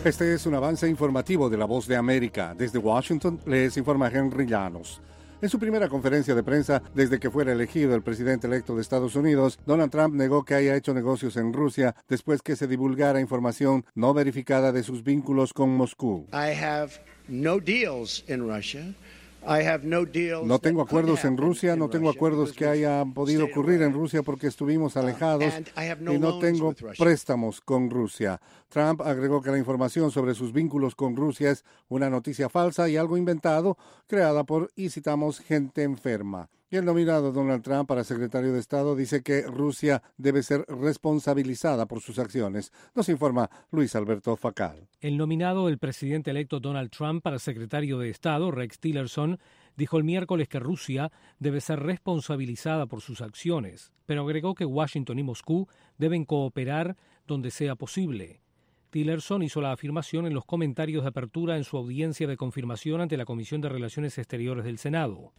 Este es un avance informativo de La Voz de América. Desde Washington les informa Henry Llanos. En su primera conferencia de prensa desde que fuera elegido el presidente electo de Estados Unidos, Donald Trump negó que haya hecho negocios en Rusia después que se divulgara información no verificada de sus vínculos con Moscú. No tengo acuerdos en Rusia, no tengo acuerdos que hayan podido ocurrir en Rusia porque estuvimos alejados y no tengo préstamos con Rusia. Trump agregó que la información sobre sus vínculos con Rusia es una noticia falsa y algo inventado, creada por, y citamos, gente enferma. Y el nominado Donald Trump para secretario de Estado dice que Rusia debe ser responsabilizada por sus acciones. Nos informa Luis Alberto Facal. El nominado, el presidente electo Donald Trump para secretario de Estado, Rex Tillerson, dijo el miércoles que Rusia debe ser responsabilizada por sus acciones, pero agregó que Washington y Moscú deben cooperar donde sea posible. Tillerson hizo la afirmación en los comentarios de apertura en su audiencia de confirmación ante la Comisión de Relaciones Exteriores del Senado.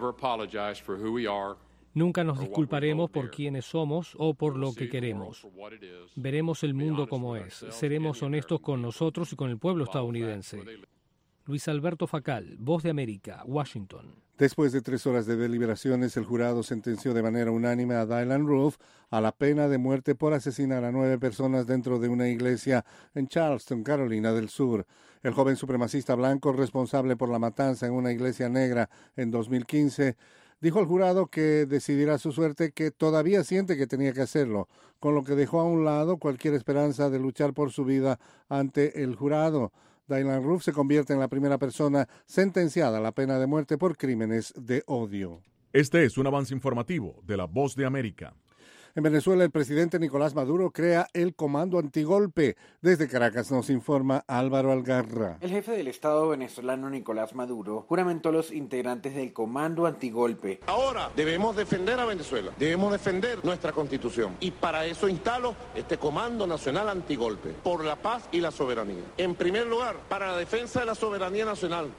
Nunca nos disculparemos por quiénes somos o por lo que queremos. Veremos el mundo como es. Seremos honestos con nosotros y con el pueblo estadounidense. Luis Alberto Facal, Voz de América, Washington. Después de 3 horas de deliberaciones, el jurado sentenció de manera unánime a Dylann Roof a la pena de muerte por asesinar a 9 personas dentro de una iglesia en Charleston, Carolina del Sur. El joven supremacista blanco responsable por la matanza en una iglesia negra en 2015 dijo al jurado que decidirá su suerte, que todavía siente que tenía que hacerlo, con lo que dejó a un lado cualquier esperanza de luchar por su vida ante el jurado. Dylann Roof se convierte en la primera persona sentenciada a la pena de muerte por crímenes de odio. Este es un avance informativo de La Voz de América. En Venezuela, el presidente Nicolás Maduro crea el Comando Antigolpe. Desde Caracas nos informa Álvaro Algarra. El jefe del Estado venezolano Nicolás Maduro juramentó a los integrantes del Comando Antigolpe. Ahora debemos defender a Venezuela, debemos defender nuestra Constitución y para eso instalo este Comando Nacional Antigolpe, por la paz y la soberanía. En primer lugar, para la defensa de la soberanía nacional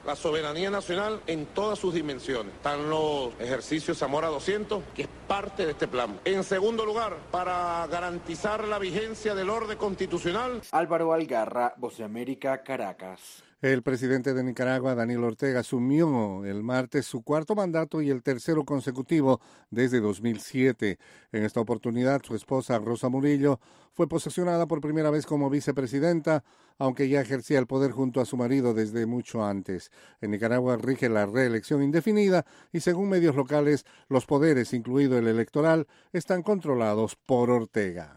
en todas sus dimensiones. Están los ejercicios Zamora 200, que es parte de este plan. En segundo lugar, para garantizar la vigencia del orden constitucional. Álvaro Algarra, Voz de América, Caracas. El presidente de Nicaragua, Daniel Ortega, asumió el martes su 4º mandato y el 3º consecutivo desde 2007. En esta oportunidad, su esposa, Rosa Murillo, fue posesionada por primera vez como vicepresidenta, aunque ya ejercía el poder junto a su marido desde mucho antes. En Nicaragua rige la reelección indefinida y, según medios locales, los poderes, incluido el electoral, están controlados por Ortega.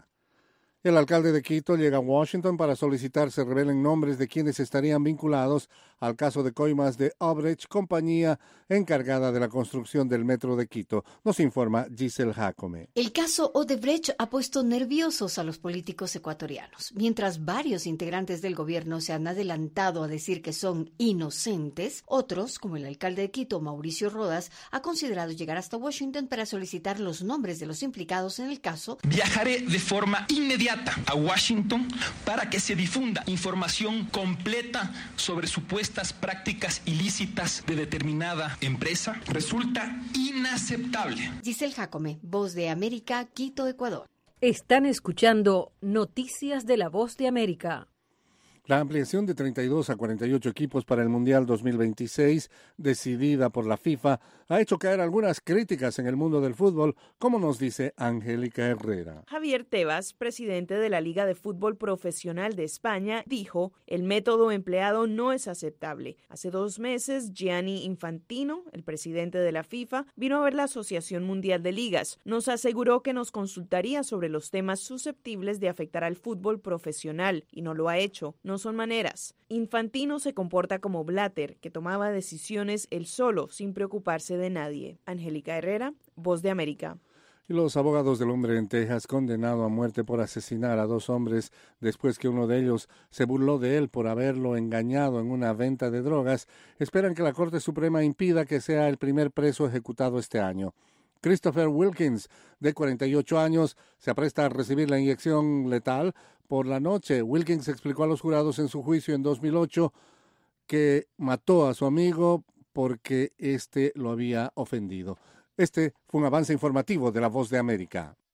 El alcalde de Quito llega a Washington para solicitar se revelen nombres de quienes estarían vinculados al caso de coimas de Odebrecht, compañía encargada de la construcción del metro de Quito. Nos informa Giselle Jacome. El caso Odebrecht ha puesto nerviosos a los políticos ecuatorianos. Mientras varios integrantes del gobierno se han adelantado a decir que son inocentes, otros, como el alcalde de Quito, Mauricio Rodas, ha considerado llegar hasta Washington para solicitar los nombres de los implicados en el caso. Viajaré de forma inmediata a Washington para que se difunda información completa sobre supuestas prácticas ilícitas de determinada empresa. Resulta inaceptable. Giselle Jacome, Voz de América, Quito, Ecuador. Están escuchando Noticias de La Voz de América. La ampliación de 32 a 48 equipos para el Mundial 2026, decidida por la FIFA, ha hecho caer algunas críticas en el mundo del fútbol, como nos dice Angélica Herrera. Javier Tebas, presidente de la Liga de Fútbol Profesional de España, dijo: el método empleado no es aceptable. Hace 2 meses, Gianni Infantino, el presidente de la FIFA, vino a ver la Asociación Mundial de Ligas. Nos aseguró que nos consultaría sobre los temas susceptibles de afectar al fútbol profesional, y no lo ha hecho. No son maneras. Infantino se comporta como Blatter, que tomaba decisiones él solo, sin preocuparse de nadie. Angélica Herrera, Voz de América. Y los abogados del hombre en Texas, condenado a muerte por asesinar a 2 hombres después que uno de ellos se burló de él por haberlo engañado en una venta de drogas, esperan que la Corte Suprema impida que sea el primer preso ejecutado este año. Christopher Wilkins, de 48 años, se apresta a recibir la inyección letal por la noche. Wilkins explicó a los jurados en su juicio en 2008 que mató a su amigo porque éste lo había ofendido. Este fue un avance informativo de La Voz de América.